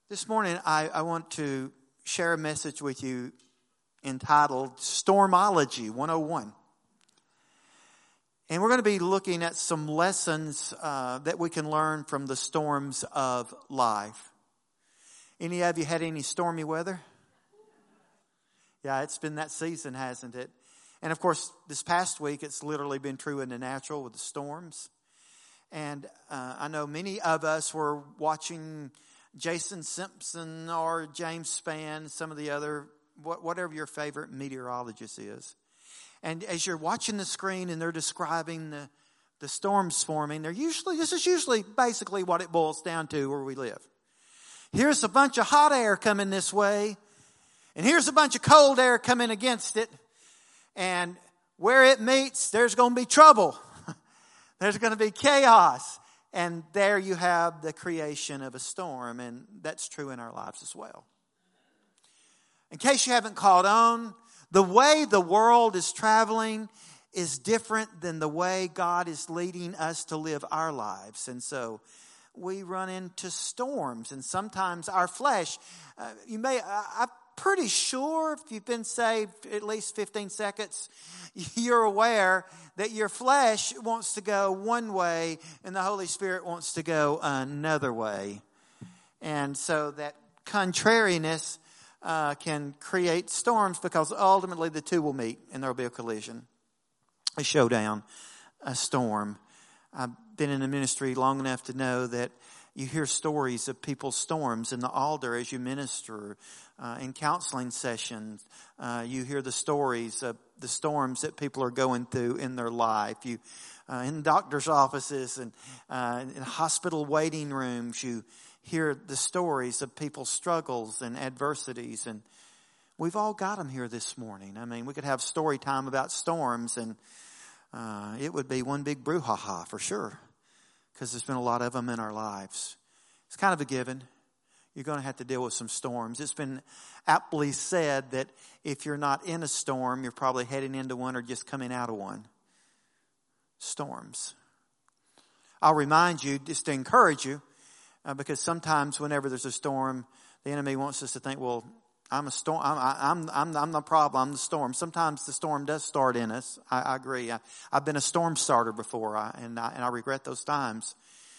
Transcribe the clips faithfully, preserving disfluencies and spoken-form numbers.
This morning, I, I want to share a message with you entitled Stormology one oh one. And we're going to be looking at some lessons uh, that we can learn from the storms of life. Any of you had any stormy weather? Yeah, it's been that season, hasn't it? And of course, this past week, it's literally been true in the natural with the storms. And uh, I know many of us were watching Jason Simpson or James Spann, some of the other, whatever your favorite meteorologist is. And as you're watching the screen and they're describing the, the storms forming, they're usually, this is usually basically what it boils down to where we live. Here's a bunch of hot air coming this way, and here's a bunch of cold air coming against it. And where it meets, there's going to be trouble. There's going to be chaos. And there you have the creation of a storm, and that's true in our lives as well. In case you haven't caught on, the way the world is traveling is different than the way God is leading us to live our lives. And so we run into storms, and sometimes our flesh, uh, you may, uh, I'm pretty sure if you've been saved at least fifteen seconds, you're aware that your flesh wants to go one way and the Holy Spirit wants to go another way. And so that contrariness uh, can create storms because ultimately the two will meet and there will be a collision, a showdown, a storm. I've been in the ministry long enough to know that you hear stories of people's storms in the altar as you minister. Uh, in counseling sessions, uh, you hear the stories of the storms that people are going through in their life. You, uh, in doctor's offices and uh, in hospital waiting rooms, you hear the stories of people's struggles and adversities. And we've all got them here this morning. I mean, we could have story time about storms, and uh, it would be one big brouhaha for sure, because there's been a lot of them in our lives. It's kind of a given. You're going to have to deal with some storms. It's been aptly said that if you're not in a storm, you're probably heading into one or just coming out of one. Storms. I'll remind you, just to encourage you, uh, because sometimes whenever there's a storm, the enemy wants us to think, well, I'm a storm. I'm, I'm, I'm, I'm the problem. I'm the storm. Sometimes the storm does start in us. I, I agree. I, I've been a storm starter before, I, and, I, and I regret those times.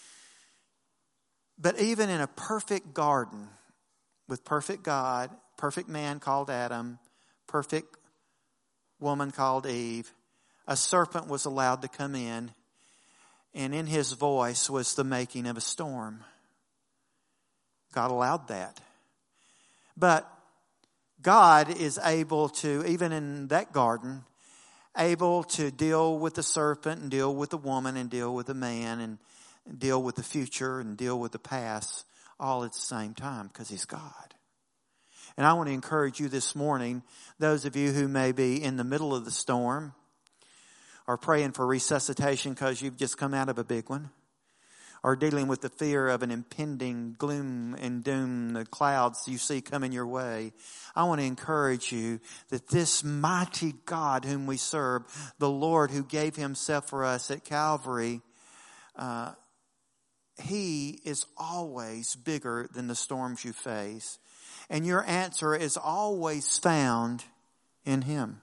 But even in a perfect garden with perfect God, perfect man called Adam, perfect woman called Eve, a serpent was allowed to come in, and in his voice was the making of a storm. God allowed that. But God is able to, even in that garden, able to deal with the serpent and deal with the woman and deal with the man and deal with the future and deal with the past all at the same time, because he's God. And I want to encourage you this morning, those of you who may be in the middle of the storm or praying for resuscitation because you've just come out of a big one, or dealing with the fear of an impending gloom and doom, the clouds you see coming your way. I want to encourage you that this mighty God whom we serve, the Lord who gave himself for us at Calvary, uh, he is always bigger than the storms you face. And your answer is always found in him.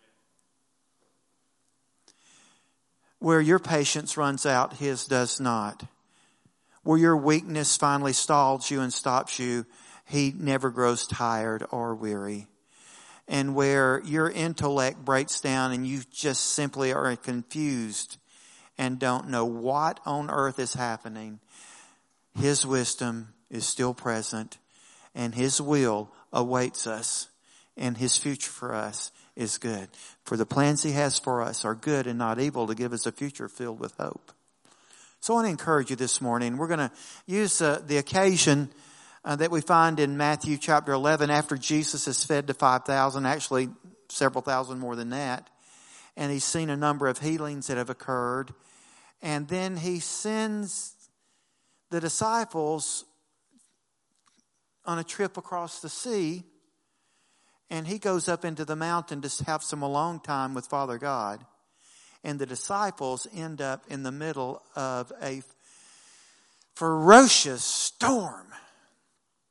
Where your patience runs out, his does not. Where your weakness finally stalls you and stops you, he never grows tired or weary. And where your intellect breaks down and you just simply are confused and don't know what on earth is happening, his wisdom is still present, and his will awaits us, and his future for us is good. For the plans he has for us are good and not evil, to give us a future filled with hope. So I want to encourage you this morning. We're going to use uh, the occasion uh, that we find in Matthew chapter eleven, after Jesus has fed the five thousand, actually several thousand more than that. And he's seen a number of healings that have occurred. And then he sends the disciples on a trip across the sea. And he goes up into the mountain to have some alone time with Father God. And the disciples end up in the middle of a ferocious storm.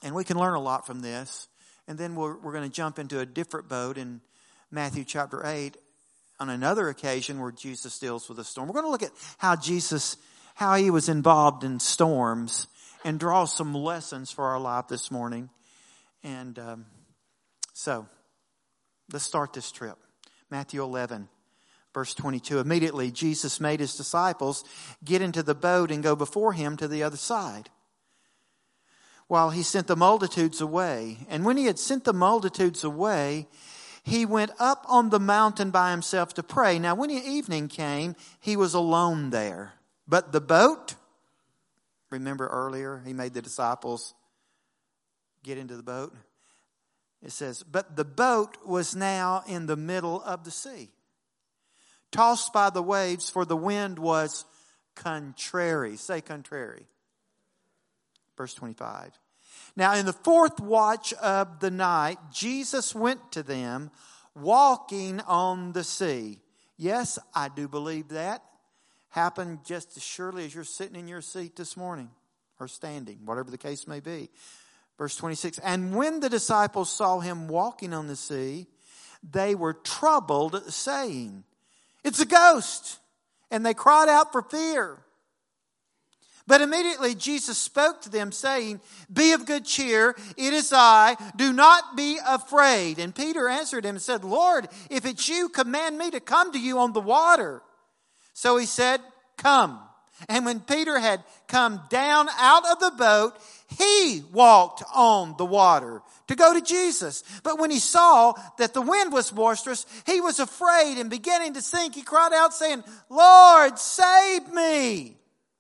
And we can learn a lot from this. And then we're, we're going to jump into a different boat in Matthew chapter eight on another occasion where Jesus deals with a storm. We're going to look at how Jesus, how he was involved in storms and draw some lessons for our life this morning. And um, so let's start this trip. Matthew eleven, verse twenty-two. Immediately Jesus made his disciples get into the boat and go before him to the other side, while he sent the multitudes away. And when he had sent the multitudes away, he went up on the mountain by himself to pray. Now when evening came, he was alone there. But the boat, remember earlier, he made the disciples get into the boat. It says, but the boat was now in the middle of the sea, tossed by the waves, for the wind was contrary. Say contrary. Verse twenty-five. Now in the fourth watch of the night, Jesus went to them walking on the sea. Yes, I do believe that happened just as surely as you're sitting in your seat this morning or standing, whatever the case may be. Verse twenty-six. And when the disciples saw him walking on the sea, they were troubled, saying, it's a ghost. And they cried out for fear. But immediately Jesus spoke to them, saying, be of good cheer, it is I, do not be afraid. And Peter answered him and said, Lord, if it's you, command me to come to you on the water. So he said, come. And when Peter had come down out of the boat, he walked on the water to go to Jesus. But when he saw that the wind was boisterous, he was afraid, and beginning to sink, he cried out, saying, Lord, save me.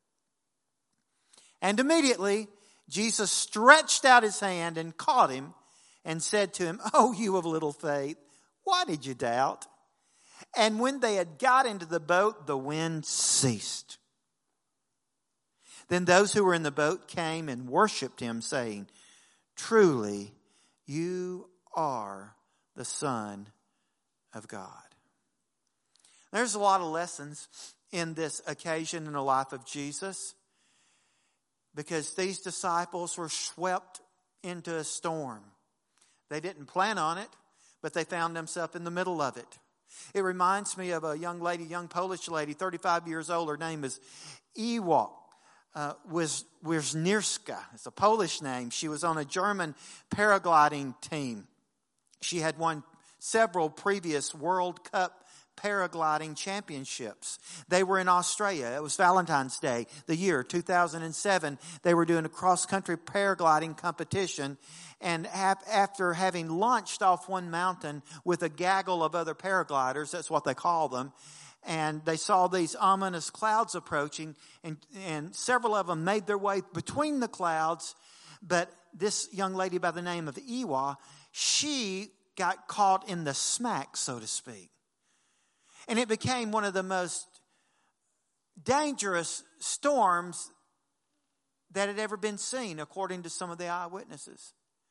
And immediately Jesus stretched out his hand and caught him and said to him, oh, you of little faith, why did you doubt? And when they had got into the boat, the wind ceased. Then those who were in the boat came and worshipped him, saying, truly, you are the Son of God. There's a lot of lessons in this occasion in the life of Jesus, because these disciples were swept into a storm. They didn't plan on it, but they found themselves in the middle of it. It reminds me of a young lady, young Polish lady, thirty-five years old. Her name is Ewa uh, Wisniewska. It's a Polish name. She was on a German paragliding team. She had won several previous World Cup paragliding championships. They were in Australia. It was Valentine's Day, the year two thousand seven. They were doing a cross-country paragliding competition. And after having launched off one mountain with a gaggle of other paragliders, that's what they call them, and they saw these ominous clouds approaching, and, and several of them made their way between the clouds. But this young lady by the name of Ewa, she got caught in the smack, so to speak. And it became one of the most dangerous storms that had ever been seen, according to some of the eyewitnesses.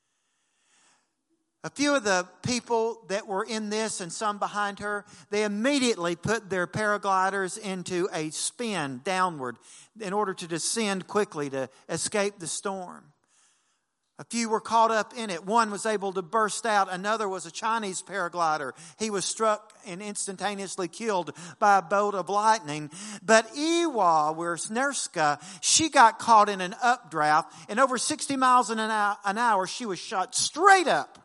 A few of the people that were in this and some behind her, they immediately put their paragliders into a spin downward in order to descend quickly to escape the storm. A few were caught up in it. One was able to burst out. Another was a Chinese paraglider. He was struck and instantaneously killed by a bolt of lightning. But Ewa Wisniewska, she got caught in an updraft, and over sixty miles an hour, she was shot straight up.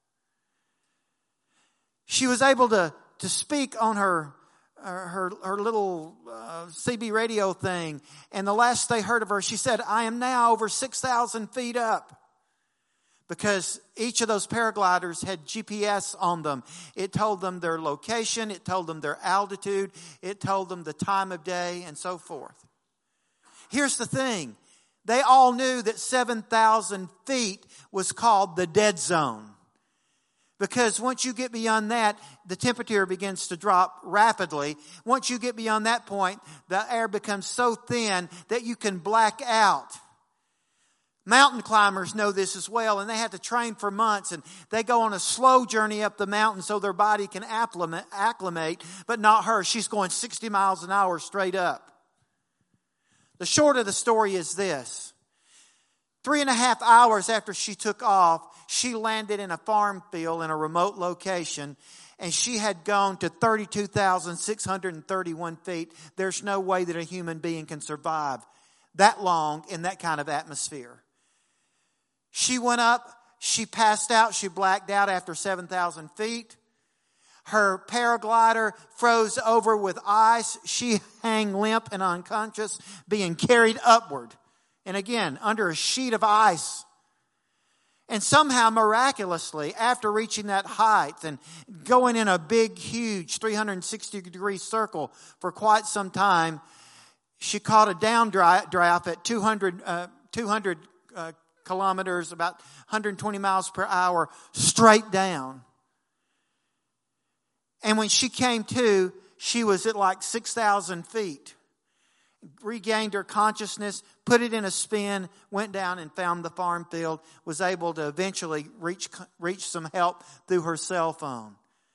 She was able to, to speak on her her her little uh, C B radio thing, and the last they heard of her, she said, I am now over six thousand feet up. Because each of those paragliders had G P S on them. It told them their location, it told them their altitude, it told them the time of day, and so forth. Here's the thing. They all knew that seven thousand feet was called the dead zone. Because once you get beyond that, the temperature begins to drop rapidly. Once you get beyond that point, the air becomes so thin that you can black out. Mountain climbers know this as well, and they have to train for months, and they go on a slow journey up the mountain so their body can acclimate, but not her. She's going sixty miles an hour straight up. The short of the story is this. Three and a half hours after she took off, she landed in a farm field in a remote location, and she had gone to thirty-two thousand six hundred thirty-one feet. There's no way that a human being can survive that long in that kind of atmosphere. She went up, she passed out, she blacked out after seven thousand feet. Her paraglider froze over with ice. She hung limp and unconscious, being carried upward. And again, under a sheet of ice. And somehow, miraculously, after reaching that height and going in a big, huge three hundred sixty degree circle for quite some time, she caught a downdraft at two hundred, uh, two hundred uh, kilometers, about one hundred twenty miles per hour, straight down. And when she came to, she was at like six thousand feet. Regained her consciousness, put it in a spin, went down and found the farm field, was able to eventually reach, reach some help through her cell phone.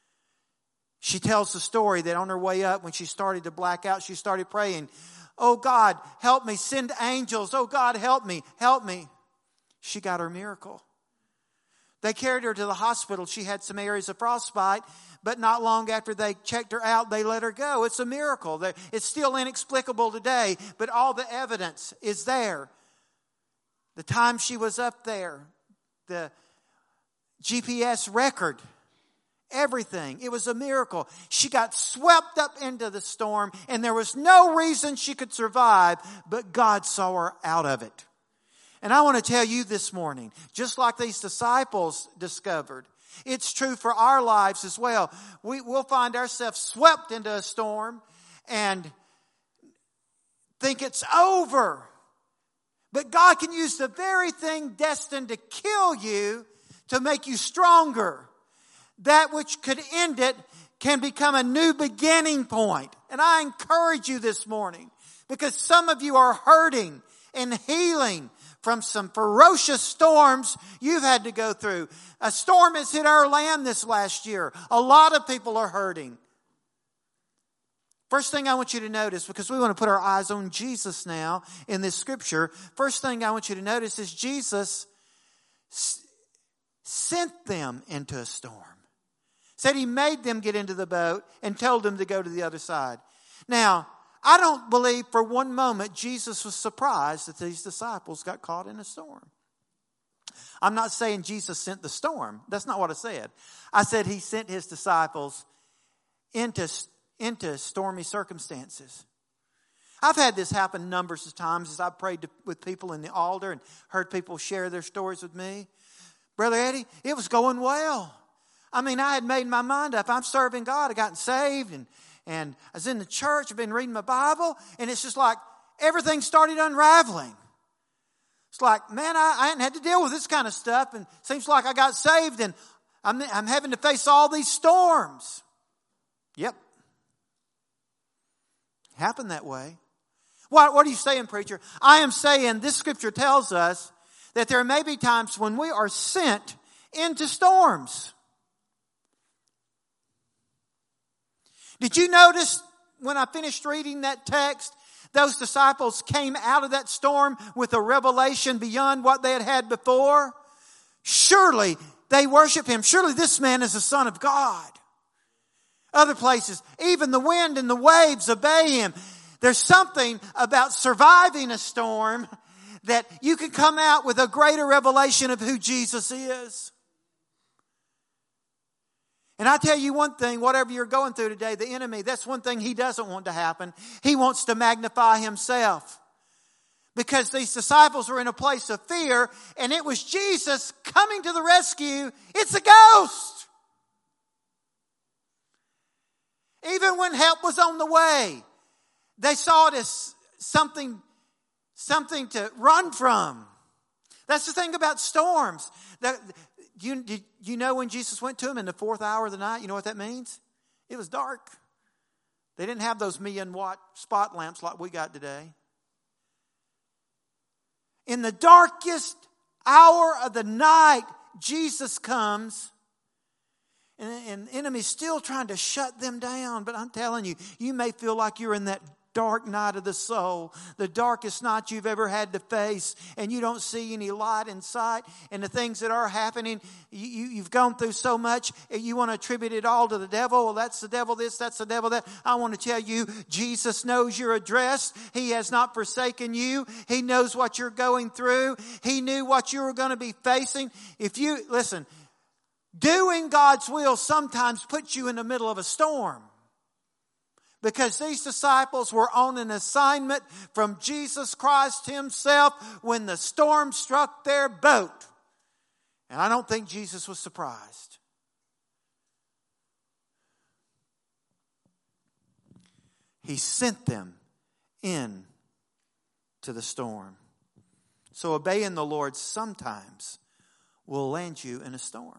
She tells the story that on her way up, when she started to black out, she started praying, "Oh God, help me, send angels. Oh God, help me, help me." She got her miracle. They carried her to the hospital. She had some areas of frostbite, but not long after they checked her out, they let her go. It's a miracle. It's still inexplicable today, but all the evidence is there. The time she was up there, the G P S record, everything. It was a miracle. She got swept up into the storm, and there was no reason she could survive, but God saw her out of it. And I want to tell you this morning, just like these disciples discovered, it's true for our lives as well. We will find ourselves swept into a storm and think it's over. But God can use the very thing destined to kill you to make you stronger. That which could end it can become a new beginning point. And I encourage you this morning, because some of you are hurting and healing from some ferocious storms you've had to go through. A storm has hit our land this last year. A lot of people are hurting. First thing I want you to notice, because we want to put our eyes on Jesus now in this scripture. First thing I want you to notice is Jesus s- sent them into a storm. Said he made them get into the boat and told them to go to the other side. Now, I don't believe for one moment Jesus was surprised that these disciples got caught in a storm. I'm not saying Jesus sent the storm. That's not what I said. I said he sent his disciples into, into stormy circumstances. I've had this happen numbers of times as I've prayed to, with people in the altar and heard people share their stories with me. Brother Eddie, it was going well. I mean, I had made my mind up. I'm serving God. I gotten saved and And I was in the church, I've been reading my Bible, and it's just like everything started unraveling. It's like, man, I, I hadn't had to deal with this kind of stuff, and it seems like I got saved, and I'm, I'm having to face all these storms. Yep. Happened that way. What, what are you saying, preacher? I am saying this scripture tells us that there may be times when we are sent into storms. Did you notice when I finished reading that text, those disciples came out of that storm with a revelation beyond what they had had before? Surely they worship him. Surely this man is the Son of God. Other places, even the wind and the waves obey him. There's something about surviving a storm that you can come out with a greater revelation of who Jesus is. And I tell you one thing, whatever you're going through today, the enemy, that's one thing he doesn't want to happen. He wants to magnify himself. Because these disciples were in a place of fear, and it was Jesus coming to the rescue. It's a ghost. Even when help was on the way, they saw it as something, something to run from. That's the thing about storms. That, you, did you know when Jesus went to them in the fourth hour of the night? You know what that means? It was dark. They didn't have those million watt spot lamps like we got today. In the darkest hour of the night, Jesus comes. And, and the enemy's still trying to shut them down. But I'm telling you, you may feel like you're in that dark night of the soul, the darkest night you've ever had to face, and you don't see any light in sight, and the things that are happening, you, you, you've gone through so much, and you want to attribute it all to the devil. Well, that's the devil this, that's the devil that. I want to tell you, Jesus knows your address. He has not forsaken you. He knows what you're going through. He knew what you were going to be facing. If you, listen, doing God's will sometimes puts you in the middle of a storm. Because these disciples were on an assignment from Jesus Christ Himself when the storm struck their boat. And I don't think Jesus was surprised. He sent them in to the storm. So obeying the Lord sometimes will land you in a storm.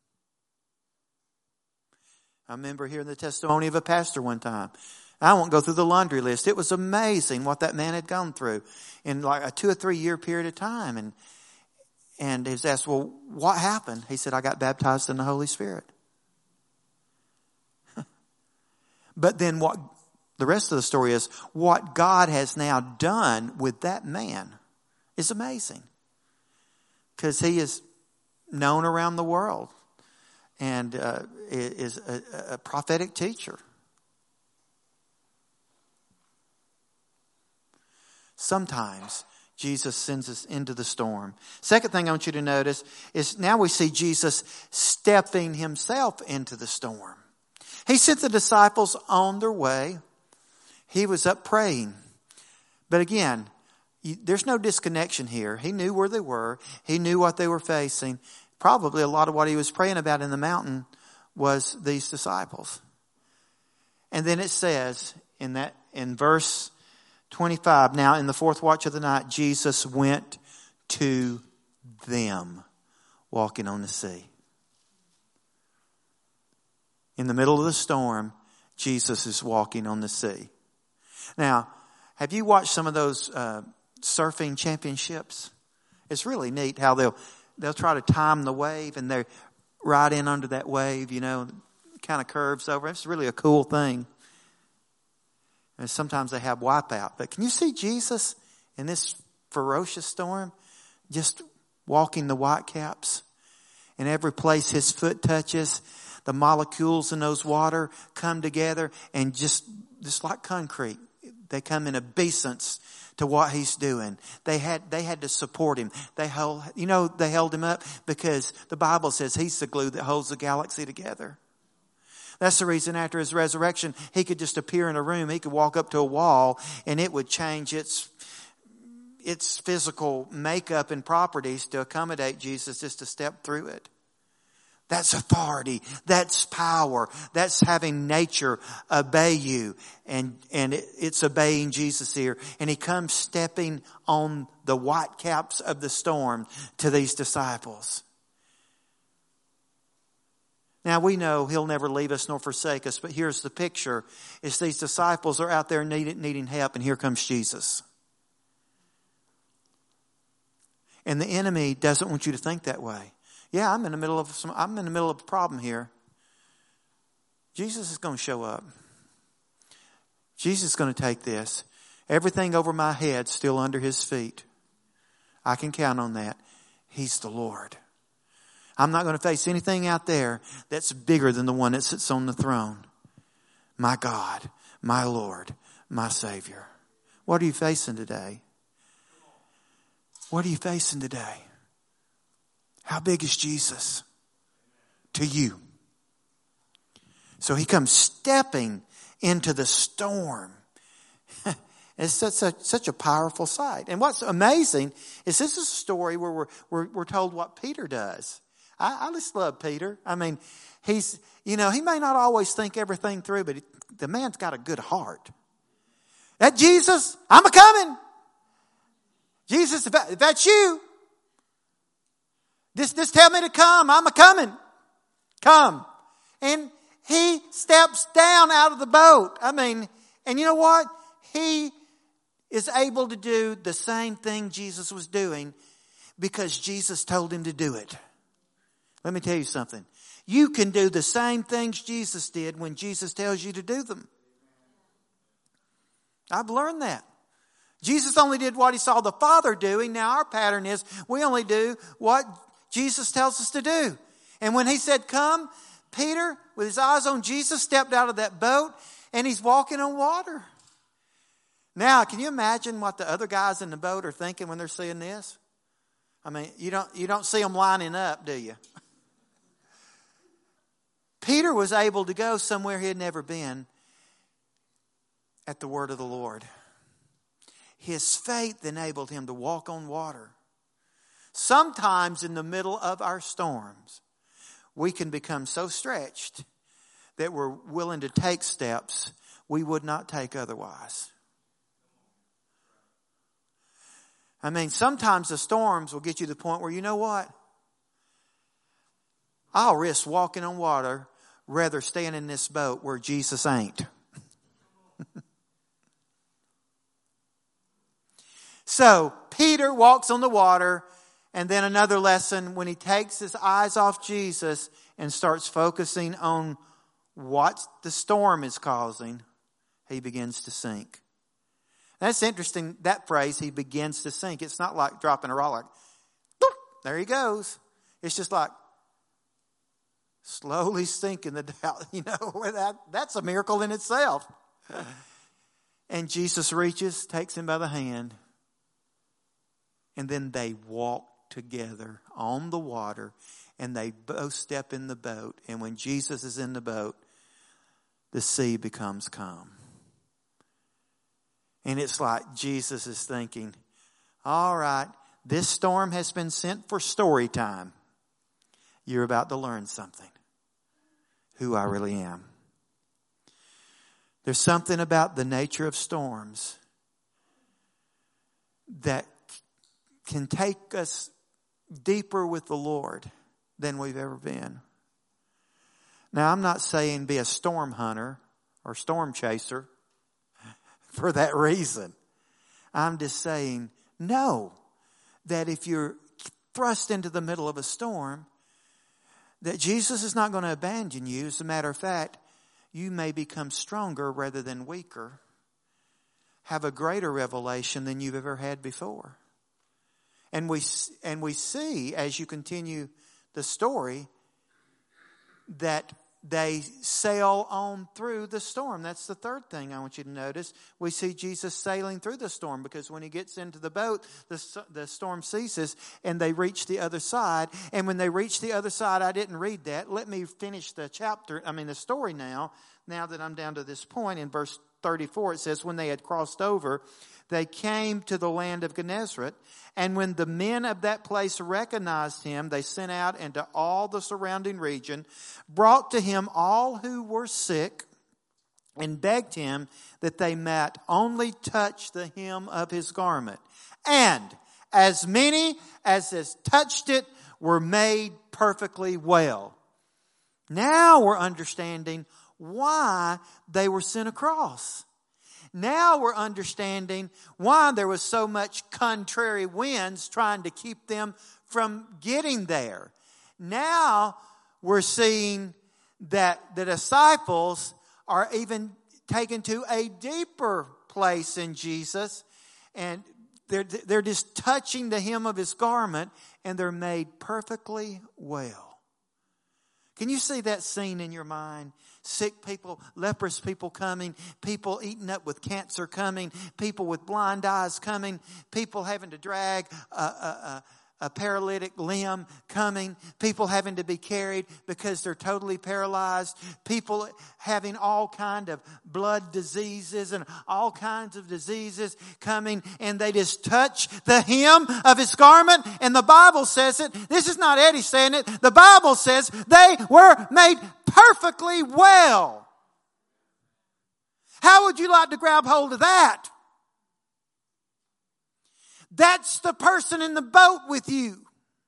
I remember hearing the testimony of a pastor one time. I won't go through the laundry list. It was amazing what that man had gone through in like a two or three year period of time. And, and he was asked, well, what happened? He said, I got baptized in the Holy Spirit. But then what the rest of the story is, what God has now done with that man is amazing. Because he is known around the world. And uh, is a, a prophetic teacher. Sometimes Jesus sends us into the storm. Second thing I want you to notice is now we see Jesus stepping Himself into the storm. He sent the disciples on their way. He was up praying. But again, there's no disconnection here. He knew where they were. He knew what they were facing. Probably a lot of what He was praying about in the mountain was these disciples. And then it says in that in verse twenty-five, now in the fourth watch of the night, Jesus went to them walking on the sea. In the middle of the storm, Jesus is walking on the sea. Now, have you watched some of those uh, surfing championships? It's really neat how they'll They'll try to time the wave and they're right in under that wave, you know, kind of curves over. It's really a cool thing. And sometimes they have wipeout. But can you see Jesus in this ferocious storm just walking the whitecaps? In every place His foot touches, the molecules in those water come together and just, just like concrete, they come in obeisance to what He's doing. They had, they had to support Him. They held, you know, they held Him up because the Bible says He's the glue that holds the galaxy together. That's the reason after His resurrection, He could just appear in a room. He could walk up to a wall and it would change its, its physical makeup and properties to accommodate Jesus just to step through it. That's authority. That's power. That's having nature obey you. And, and it, it's obeying Jesus here. And He comes stepping on the white caps of the storm to these disciples. Now we know He'll never leave us nor forsake us. But here's the picture. It's these disciples are out there needing, needing help. And here comes Jesus. And the enemy doesn't want you to think that way. Yeah, I'm in the middle of some, I'm in the middle of a problem here. Jesus is going to show up. Jesus is going to take this. Everything over my head still under His feet. I can count on that. He's the Lord. I'm not going to face anything out there that's bigger than the one that sits on the throne. My God, my Lord, my Savior. What are you facing today? What are you facing today? How big is Jesus to you? So He comes stepping into the storm. It's such a, such a powerful sight. And what's amazing is this is a story where we're, we're, we're told what Peter does. I, I just love Peter. I mean, he's, you know, he may not always think everything through, but he, the man's got a good heart. That Jesus, I'm a-coming. Jesus, if, that, if that's you, This, this tell me to come. I'm a coming. Come. And he steps down out of the boat. I mean, and you know what? He is able to do the same thing Jesus was doing because Jesus told him to do it. Let me tell you something. You can do the same things Jesus did when Jesus tells you to do them. I've learned that. Jesus only did what he saw the Father doing. Now our pattern is we only do what Jesus tells us to do. And when he said, come, Peter, with his eyes on Jesus, stepped out of that boat and he's walking on water. Now, can you imagine what the other guys in the boat are thinking when they're seeing this? I mean, you don't, you don't see them lining up, do you? Peter was able to go somewhere he had never been at the word of the Lord. His faith enabled him to walk on water. Sometimes in the middle of our storms, we can become so stretched that we're willing to take steps we would not take otherwise. I mean, sometimes the storms will get you to the point where, you know what? I'll risk walking on water rather staying in this boat where Jesus ain't. So, Peter walks on the water, and then another lesson, when he takes his eyes off Jesus and starts focusing on what the storm is causing, he begins to sink. That's interesting, that phrase, he begins to sink. It's not like dropping a rock, like, boop, there he goes. It's just like slowly sinking the doubt. You know, that, that's a miracle in itself. And Jesus reaches, takes him by the hand, and then they walk together on the water, and they both step in the boat. And when Jesus is in the boat, the sea becomes calm. And it's like Jesus is thinking, all right, this storm has been sent for story time. You're about to learn something. Who I really am. There's something about the nature of storms that can take us deeper with the Lord than we've ever been. Now, I'm not saying be a storm hunter or storm chaser for that reason. I'm just saying, know that if you're thrust into the middle of a storm, that Jesus is not going to abandon you. As a matter of fact, you may become stronger rather than weaker. Have a greater revelation than you've ever had before. And we and we see, as you continue the story, that they sail on through the storm. That's the third thing I want you to notice. We see Jesus sailing through the storm, because when he gets into the boat, the, the storm ceases and they reach the other side. And when they reach the other side, I didn't read that. Let me finish the chapter, I mean the story now, now that I'm down to this point. In verse thirty-four, it says, when they had crossed over, they came to the land of Gennesaret. And when the men of that place recognized him, they sent out into all the surrounding region, brought to him all who were sick, and begged him that they might only touch the hem of his garment. And as many as has touched it were made perfectly well. Now we're understanding why they were sent across. Now we're understanding why there was so much contrary winds trying to keep them from getting there. Now we're seeing that the disciples are even taken to a deeper place in Jesus, and they're, they're just touching the hem of his garment, and they're made perfectly well. Can you see that scene in your mind? Sick people, leprous people coming, people eaten up with cancer coming, people with blind eyes coming, people having to drag a, a, a, a paralytic limb coming, people having to be carried because they're totally paralyzed, people having all kind of blood diseases and all kinds of diseases coming, and they just touch the hem of his garment. And the Bible says it. This is not Eddie saying it. The Bible says they were made perfectly well. How would you like to grab hold of that? That's the person in the boat with you.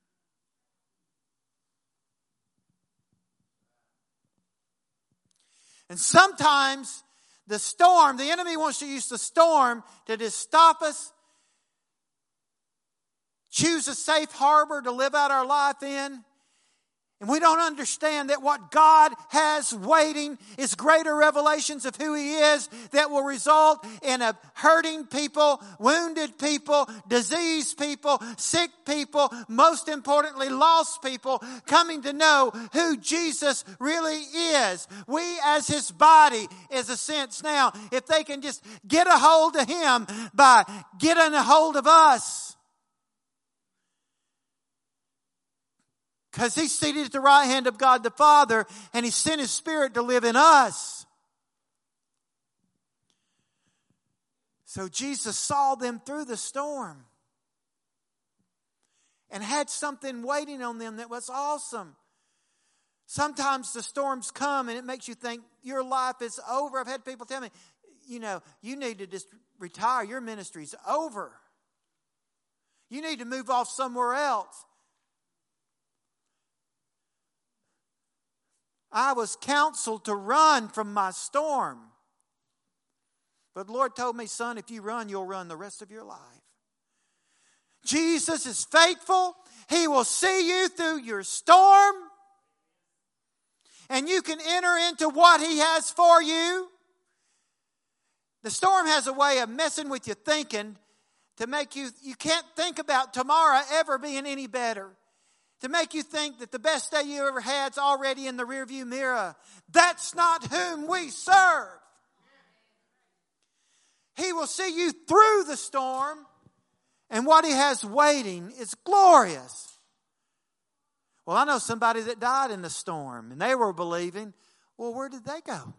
And sometimes the storm, the enemy wants to use the storm to just stop us, choose a safe harbor to live out our life in, And we don't understand that what God has waiting is greater revelations of who He is that will result in a hurting people, wounded people, diseased people, sick people, most importantly, lost people coming to know who Jesus really is. We as His body, is a sense now, if they can just get a hold of Him by getting a hold of us. Because He's seated at the right hand of God the Father, and He sent His Spirit to live in us. So Jesus saw them through the storm and had something waiting on them that was awesome. Sometimes the storms come and it makes you think your life is over. I've had people tell me, you know, you need to just retire. Your ministry's over. You need to move off somewhere else. I was counseled to run from my storm. But the Lord told me, son, if you run, you'll run the rest of your life. Jesus is faithful. He will see you through your storm. And you can enter into what He has for you. The storm has a way of messing with your thinking to make you, you can't think about tomorrow ever being any better. To make you think that the best day you ever had is already in the rearview mirror. That's not whom we serve. He will see you through the storm, and what He has waiting is glorious. Well, I know somebody that died in the storm, and they were believing. Well, where did they go?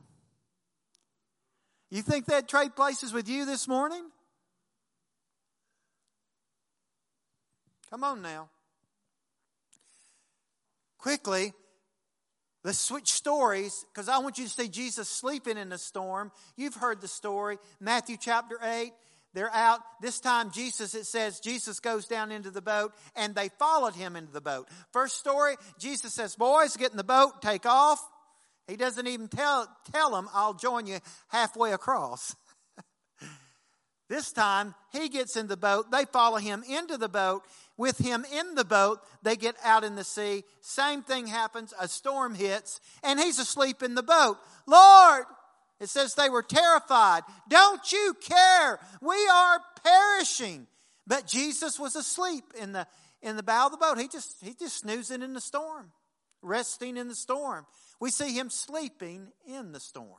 You think they'd trade places with you this morning? Come on now. Quickly, let's switch stories, because I want you to see Jesus sleeping in the storm. You've heard the story. Matthew chapter eight. They're out. This time Jesus, it says, Jesus goes down into the boat, and they followed Him into the boat. First story, Jesus says, boys, get in the boat, take off. He doesn't even tell, tell them, I'll join you halfway across. This time, He gets in the boat. They follow Him into the boat. With Him in the boat, they get out in the sea. Same thing happens. A storm hits, and He's asleep in the boat. Lord, it says they were terrified. Don't you care? We are perishing. But Jesus was asleep in the in the bow of the boat. He just he just snoozing in the storm, resting in the storm. We see Him sleeping in the storm.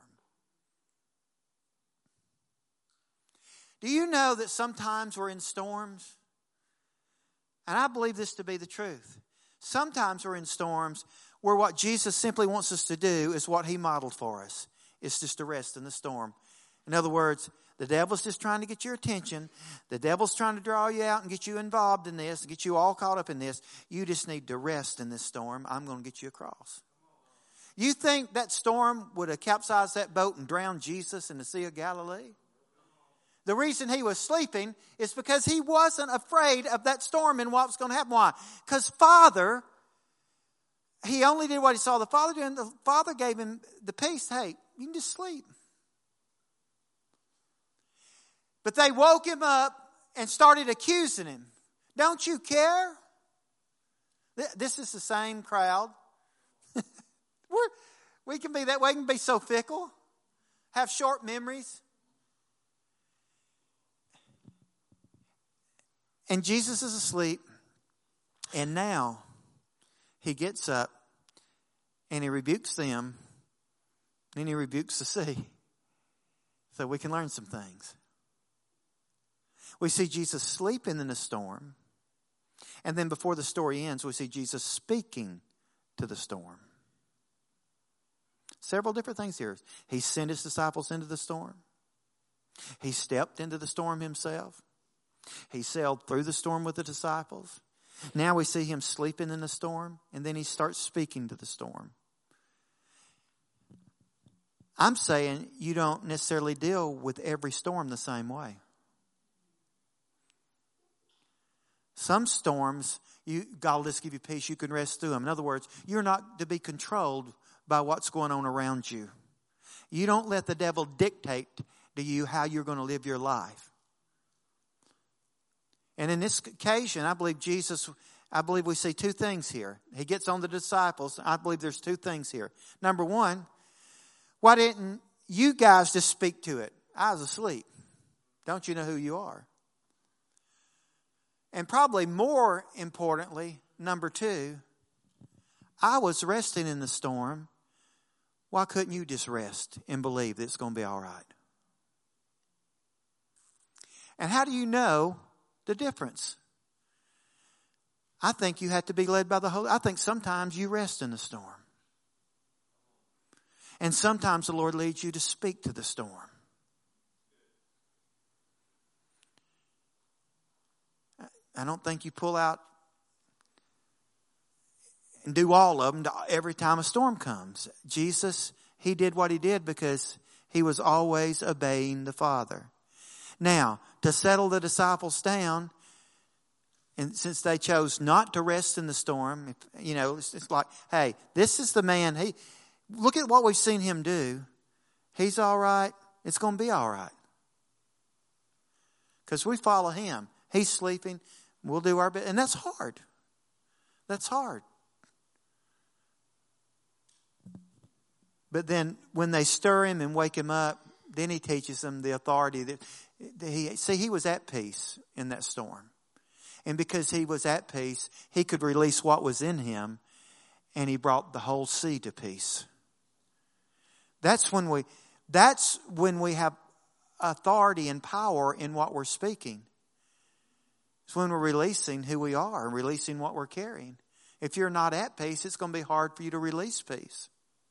Do you know that sometimes we're in storms? And I believe this to be the truth. Sometimes we're in storms where what Jesus simply wants us to do is what He modeled for us. It's just to rest in the storm. In other words, the devil's just trying to get your attention. The devil's trying to draw you out and get you involved in this, and get you all caught up in this. You just need to rest in this storm. I'm going to get you across. You think that storm would have capsized that boat and drowned Jesus in the Sea of Galilee? The reason he was sleeping is because he wasn't afraid of that storm and what was going to happen. Why? Because Father, he only did what he saw the Father do, and the Father gave him the peace. Hey, you can just sleep. But they woke him up and started accusing him. Don't you care? This is the same crowd. We're, we can be that way. We can be so fickle. Have short memories. And Jesus is asleep. And now he gets up and he rebukes them. And he rebukes the sea. So we can learn some things. We see Jesus sleeping in the storm. And then before the story ends, we see Jesus speaking to the storm. Several different things here. He sent his disciples into the storm. He stepped into the storm himself. He sailed through the storm with the disciples. Now we see him sleeping in the storm. And then he starts speaking to the storm. I'm saying you don't necessarily deal with every storm the same way. Some storms, you, God will just give you peace. You can rest through them. In other words, you're not to be controlled by what's going on around you. You don't let the devil dictate to you how you're going to live your life. And in this occasion, I believe Jesus I believe we see two things here. He gets on the disciples. I believe there's two things here. Number one, why didn't you guys just speak to it? I was asleep. Don't you know who you are? And probably more importantly, number two, I was resting in the storm. Why couldn't you just rest and believe that it's going to be all right? And how do you know the difference? I think you have to be led by the Holy. I think sometimes you rest in the storm. And sometimes the Lord leads you to speak to the storm. I don't think you pull out and do all of them every time a storm comes. Jesus, he did what he did because he was always obeying the Father. Now, to settle the disciples down, and since they chose not to rest in the storm, you know, it's, it's like, hey, this is the man. He, look at what we've seen him do. He's all right. It's going to be all right. Because we follow him. He's sleeping. We'll do our best. And that's hard. That's hard. But then when they stir him and wake him up, then he teaches them the authority that he, see, he was at peace in that storm. And because he was at peace, he could release what was in him, and he brought the whole sea to peace. That's when we, that's when we have authority and power in what we're speaking. It's when we're releasing who we are and releasing what we're carrying. If you're not at peace, it's going to be hard for you to release peace.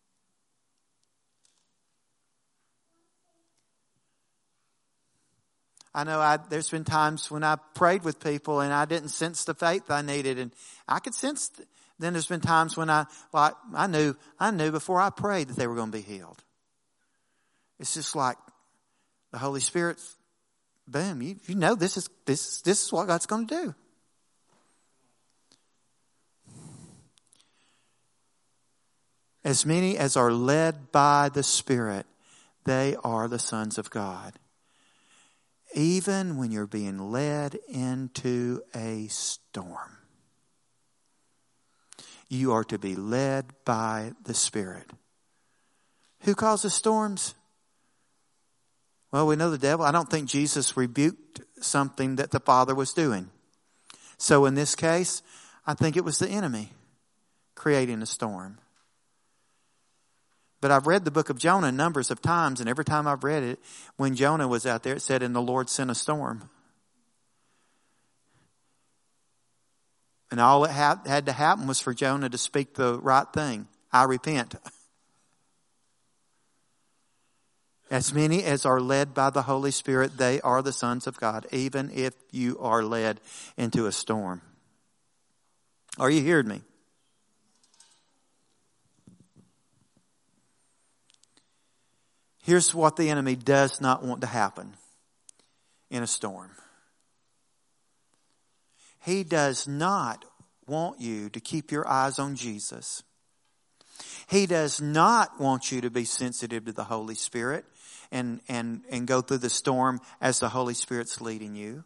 I know I, there's been times when I prayed with people and I didn't sense the faith I needed, and I could sense. Th- then there's been times when I, like, I knew, I knew before I prayed that they were going to be healed. It's just like the Holy Spirit. Boom! You, you know this is this this is what God's going to do. As many as are led by the Spirit, they are the sons of God. Even when you're being led into a storm, you are to be led by the Spirit. Who causes storms? Well, we know the devil. I don't think Jesus rebuked something that the Father was doing. So in this case, I think it was the enemy creating a storm. But I've read the book of Jonah numbers of times, and every time I've read it, when Jonah was out there, it said, and the Lord sent a storm. And all that ha- had to happen was for Jonah to speak the right thing. I repent. As many as are led by the Holy Spirit, they are the sons of God, even if you are led into a storm. Are you hearing me? Here's what the enemy does not want to happen in a storm. He does not want you to keep your eyes on Jesus. He does not want you to be sensitive to the Holy Spirit and, and, and go through the storm as the Holy Spirit's leading you.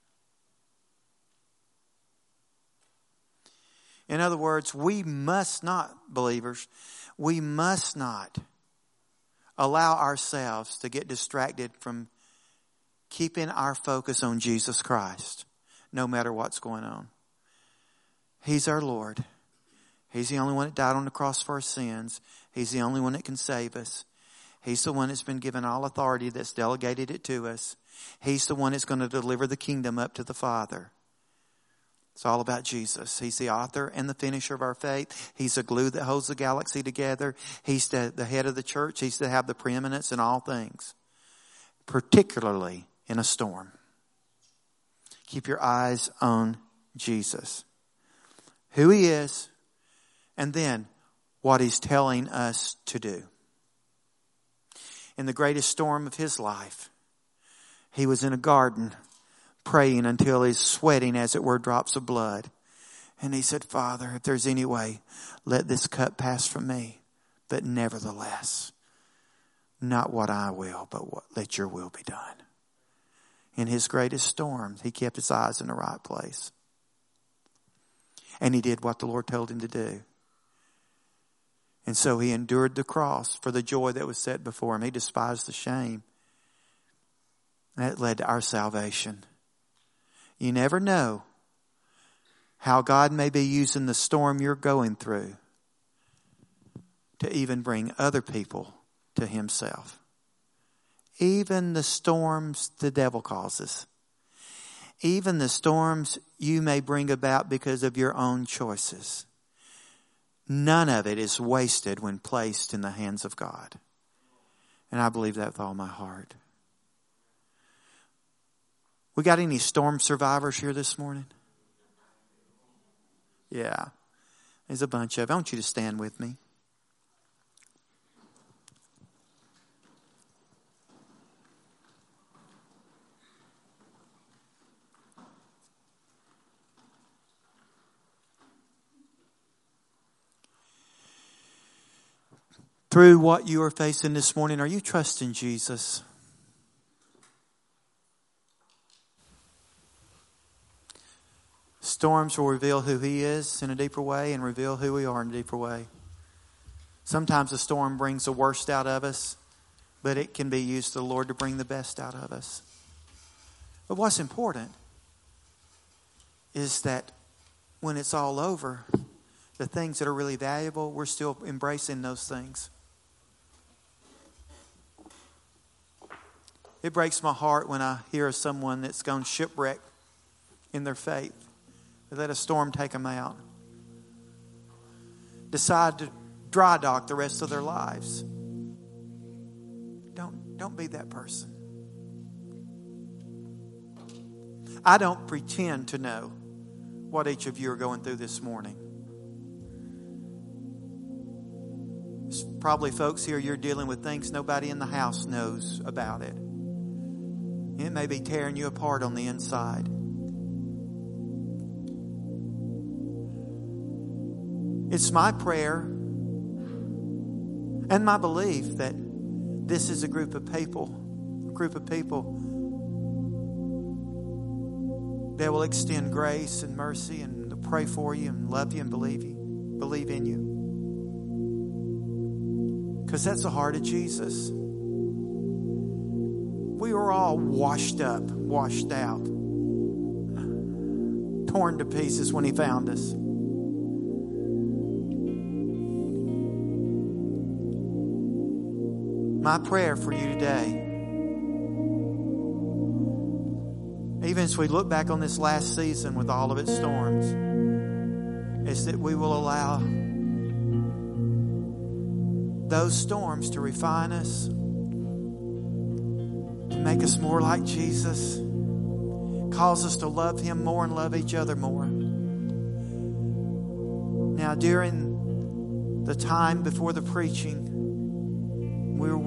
In other words, we must not, believers, we must not allow ourselves to get distracted from keeping our focus on Jesus Christ, no matter what's going on. He's our Lord. He's the only one that died on the cross for our sins. He's the only one that can save us. He's the one that's been given all authority, that's delegated it to us. He's the one that's going to deliver the kingdom up to the Father. It's all about Jesus. He's the author and the finisher of our faith. He's the glue that holds the galaxy together. He's the, the head of the church. He's to have the preeminence in all things, particularly in a storm. Keep your eyes on Jesus, who he is, and then what he's telling us to do. In the greatest storm of his life, he was in a garden praying until he's sweating, as it were, drops of blood. And he said, Father, if there's any way, let this cup pass from me. But nevertheless, not what I will, but what, let your will be done. In his greatest storms, he kept his eyes in the right place. And he did what the Lord told him to do. And so he endured the cross for the joy that was set before him. He despised the shame. That led to our salvation. You never know how God may be using the storm you're going through to even bring other people to himself. Even the storms the devil causes. Even the storms you may bring about because of your own choices. None of it is wasted when placed in the hands of God. And I believe that with all my heart. We got any storm survivors here this morning? Yeah. There's a bunch of them. I want you to stand with me. Through what you are facing this morning, are you trusting Jesus? Storms will reveal who He is in a deeper way and reveal who we are in a deeper way. Sometimes a storm brings the worst out of us, but it can be used to the Lord to bring the best out of us. But what's important is that when it's all over, the things that are really valuable, we're still embracing those things. It breaks my heart when I hear of someone that's gone shipwreck in their faith. They let a storm take them out. Decide to dry dock the rest of their lives. Don't, don't be that person. I don't pretend to know what each of you are going through this morning. There's probably folks here, you're dealing with things nobody in the house knows about it. It may be tearing you apart on the inside. It's my prayer and my belief that this is a group of people, a group of people that will extend grace and mercy and pray for you and love you and believe you, believe in you. Because that's the heart of Jesus. We were all washed up, washed out, torn to pieces when He found us. My prayer for you today, even as we look back on this last season with all of its storms, is that we will allow those storms to refine us, to make us more like Jesus, cause us to love Him more and love each other more. Now, during the time before the preaching, we were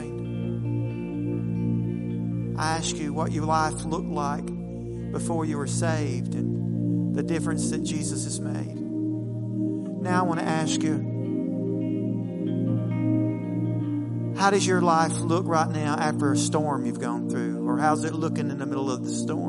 worshiping. I ask you what your life looked like before you were saved and the difference that Jesus has made. Now I want to ask you, how does your life look right now after a storm you've gone through? Or how's it looking in the middle of the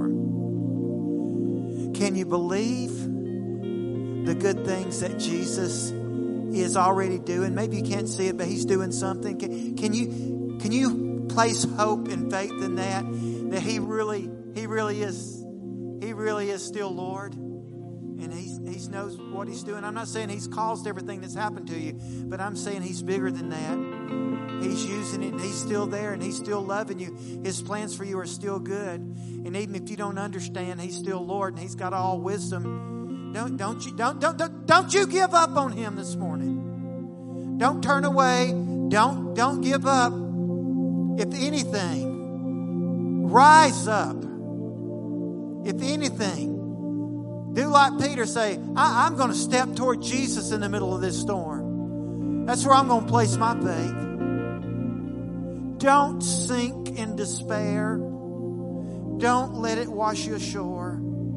storm? Can you believe the good things that Jesus is already doing? Maybe you can't see it, but He's doing something. Can, can you can you place hope and faith in that? That He really He really is He really is still Lord, and He He knows what He's doing. I'm not saying He's caused everything that's happened to you, but I'm saying He's bigger than that. He's using it, and He's still there, and He's still loving you. His plans for you are still good, and even if you don't understand, He's still Lord, and He's got all wisdom. Don't don't you don't don't don't, don't you give up on Him this morning. Don't turn away. Don't don't give up. If anything, rise up. If anything, do like Peter, say, I, I'm going to step toward Jesus in the middle of this storm. That's where I'm going to place my faith. Don't sink in despair. Don't let it wash you ashore.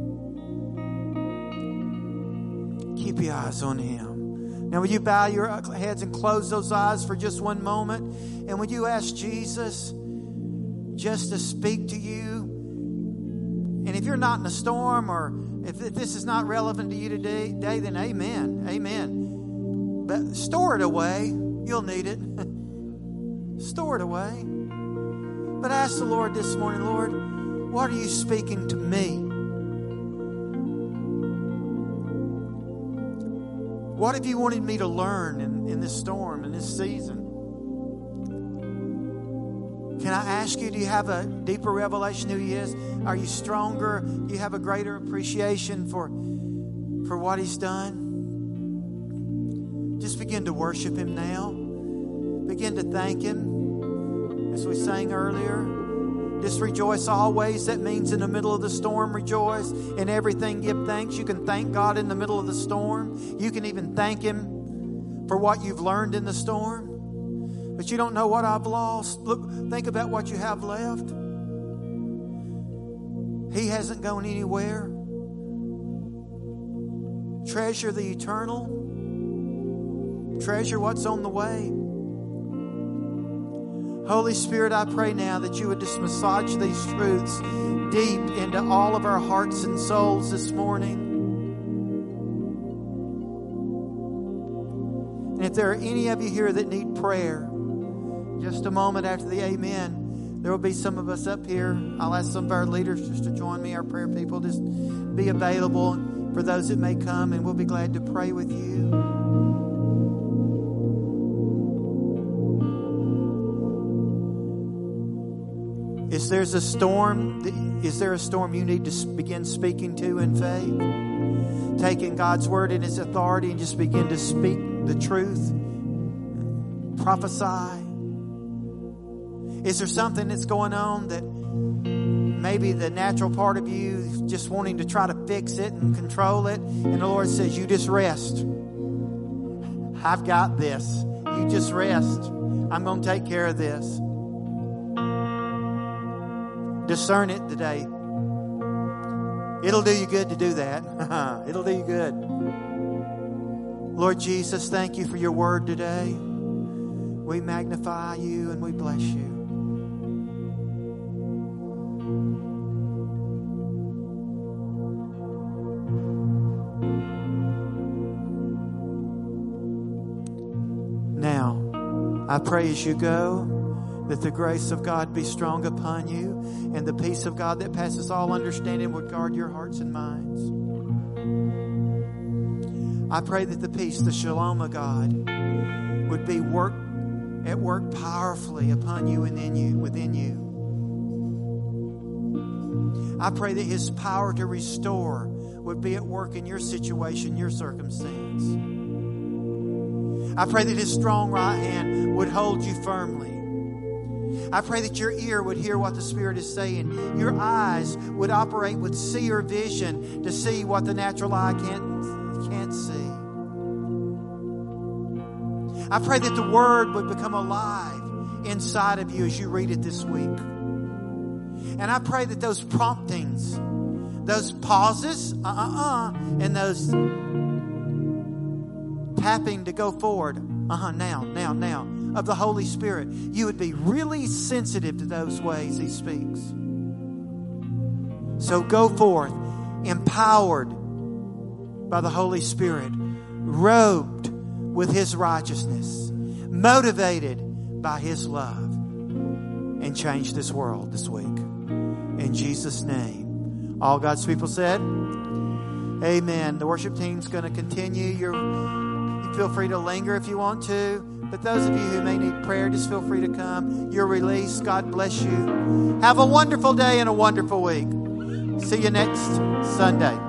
Keep your eyes on Him. Now, will you bow your heads and close those eyes for just one moment? And would you ask Jesus just to speak to you? And if you're not in a storm, or If, if this is not relevant to you today, today, then amen. Amen. But store it away. You'll need it. Store it away. But ask the Lord this morning, Lord, what are you speaking to me? What have you wanted me to learn in, in this storm, in this season? Can I ask you, do you have a deeper revelation who He is? Are you stronger? Do you have a greater appreciation for, for what He's done? Just begin to worship Him now. Begin to thank Him. As we sang earlier, just rejoice always. That means in the middle of the storm, rejoice. In everything, give thanks. You can thank God in the middle of the storm. You can even thank Him for what you've learned in the storm. But you don't know what I've lost. Look, think about what you have left. He hasn't gone anywhere. Treasure the eternal. Treasure what's on the way. Holy Spirit, I pray now that you would just massage these truths deep into all of our hearts and souls this morning. And if there are any of you here that need prayer, just a moment after the amen, there will be some of us up here. I'll ask some of our leaders just to join me, our prayer people. Just be available for those that may come, and we'll be glad to pray with you. Is there a storm? Is there a storm you need to begin speaking to in faith? Taking God's word in His authority and just begin to speak the truth. Prophesy. Is there something that's going on that maybe the natural part of you is just wanting to try to fix it and control it? And the Lord says, you just rest. I've got this. You just rest. I'm going to take care of this. Discern it today. It'll do you good to do that. It'll do you good. Lord Jesus, thank you for your word today. We magnify you and we bless you. Now, I pray as you go, that the grace of God be strong upon you, and the peace of God that passes all understanding would guard your hearts and minds. I pray that the peace, the shalom of God, would be work at work powerfully upon you and in you, within you. I pray that His power to restore would be at work in your situation, your circumstance. I pray that His strong right hand would hold you firmly. I pray that your ear would hear what the Spirit is saying. Your eyes would operate with seer vision to see what the natural eye can't, can't see. I pray that the Word would become alive inside of you as you read it this week. And I pray that those promptings, those pauses, uh-uh-uh, and those tapping to go forward, uh-huh, now, now, now, of the Holy Spirit, you would be really sensitive to those ways He speaks. So go forth, empowered by the Holy Spirit, robed with His righteousness, motivated by His love, and change this world this week. In Jesus' name. All God's people said, amen. The worship team's going to continue. You're, you feel free to linger if you want to. But those of you who may need prayer, just feel free to come. You're released. God bless you. Have a wonderful day and a wonderful week. See you next Sunday.